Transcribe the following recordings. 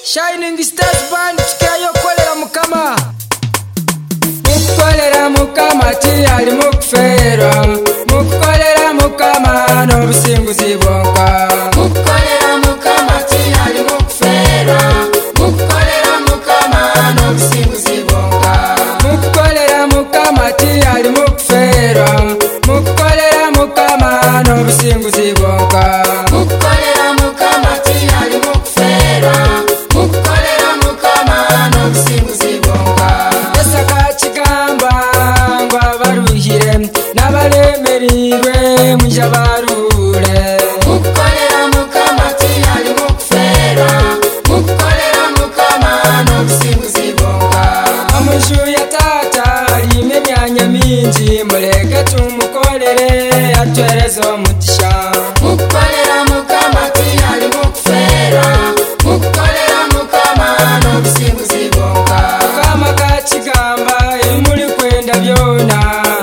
Shining Stars Band chikayo kolera mukama. Mukolera mukama tiyali mukufera. Mukolera mukama no businguzi bwonka. Mukolera mukama tiyali mukufera. Mukolera mukama no businguzi bwonka. Mukolera mukama tiyali mukufera. Mukolera mukama no businguzi bwonka. Mukolera mukama tiyali mukufera. Mukolera mukama no businguzi bwonka. Esaka chigamba ngwa baruhire n'abalemerirwe mwija barure. Mukolera mukama tiyali mukufera. Mukolera mukama no businguzi bwonka. Amushu ya tata alime emyanya mingi muleke tumukolere atwereze omugisha. Mukolera mukama tiyali mukufera. Mukolera mukama no businguzi bwonka. Mukama kachigamba ebimuli kwenda byona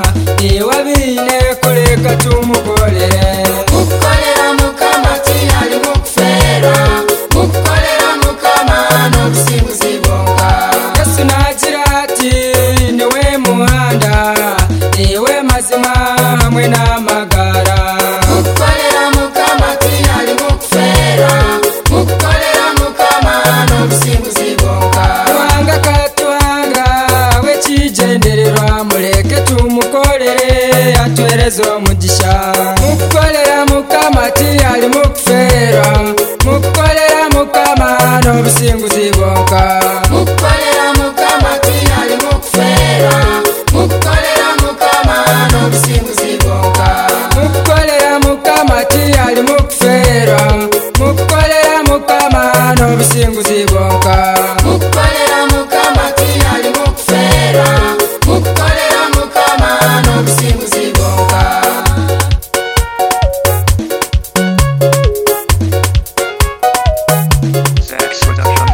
niwabine kuleka tumukolere. Mukolera mukama tiyali mukufera. Mukolera mukama no businguzi bwonka. Yesu nagira ati niwe muhanda niwe mazima hamwe n'amagara. Mukolera mukama tiyali mukufera. Mukolera mukama no businguzi bwonka. Ruhanga katuhanga w'ekigendererwa muleke tumukolere atwereze omugisha. Mukolera mukama tiyali mukufera. Mukolera mukama n'obusinguzi bwonka. Mukolera mukama tiyali mukufera. Mukolera mukama no businguzi bwonka. Mukolera mukama tiyali mukufera. Mukolera mukama n'obusinguzi bwonka. Mukolera mukama tiyali mukufera. Mukolera mukama no businguzi bwonka. Sex Production.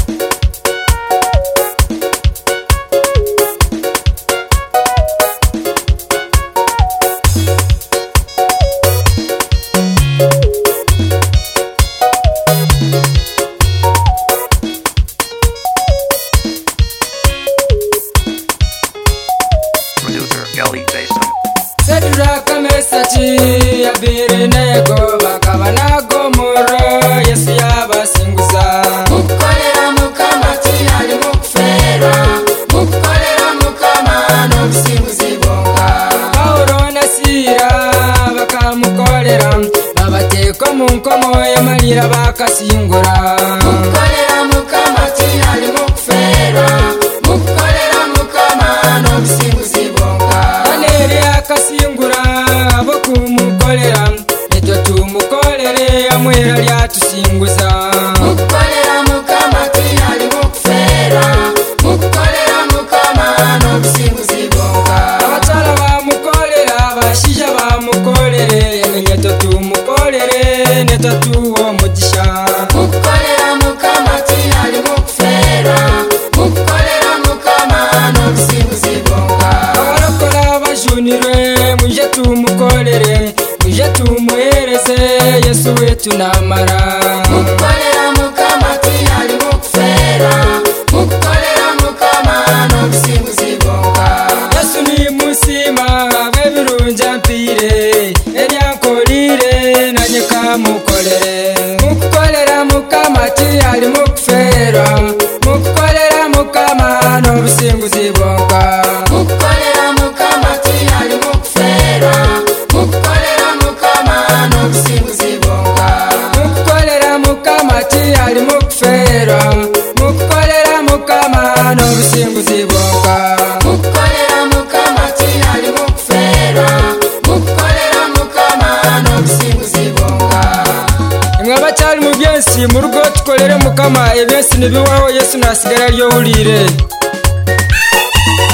Producer Kelly Basin. Sedra kamesati abiri nego bakaba nagomoro Yesu yabasinguza. Mukolera mukama tiyali mukufera. Mukolera mukama no businguzi bwonka. Paulo na Sira bakamukolera babateeka mu nkomo y'amalira bakasingura. Mukolera mukama tiyali mukufera. Mukolera mukama no businguzi bwonka. Daniyeli akasingura abo kumukolera etwe tumukolere amwera lyatusinguza. Mukolera mukama tiyali mukufera. Mukolera mukama no businguzi bwonka. Abakyala bamukolera abashaija bamukolere eminyeto tumukolere netatuwa omugisha. Mukolera mukama tiyali mukufera. Mukolera mukama no businguzi bwonka. Abarokora bajunirwe muje tumukolere muje tumuhereze Yesu wetu namara. Mukolera mukama tiyali mukufera. Mukolera mukama no businguzi bwonka. Yesu ni musima w'ebirungi ampire eryankolire nanye kamukolere. Mukukolera mukama tiyali mukufera. Mukukolera mukama n'obusinguzi bwonka. Mukolera mukama tiyali mukufera. Mukolera mukama no businguzi bwonka. Mukukolera mukama tiyali mukufera. Mukukolera mukama n'obusinguzi bwonka. Mukolera mukama tiyali mukufera. Mukolera mukama no businguzi bwonka. Imwe abakyali mu byensi mu rugo tukolere mukama ebyensi nibiwaho Yesu nasigara lyowulire.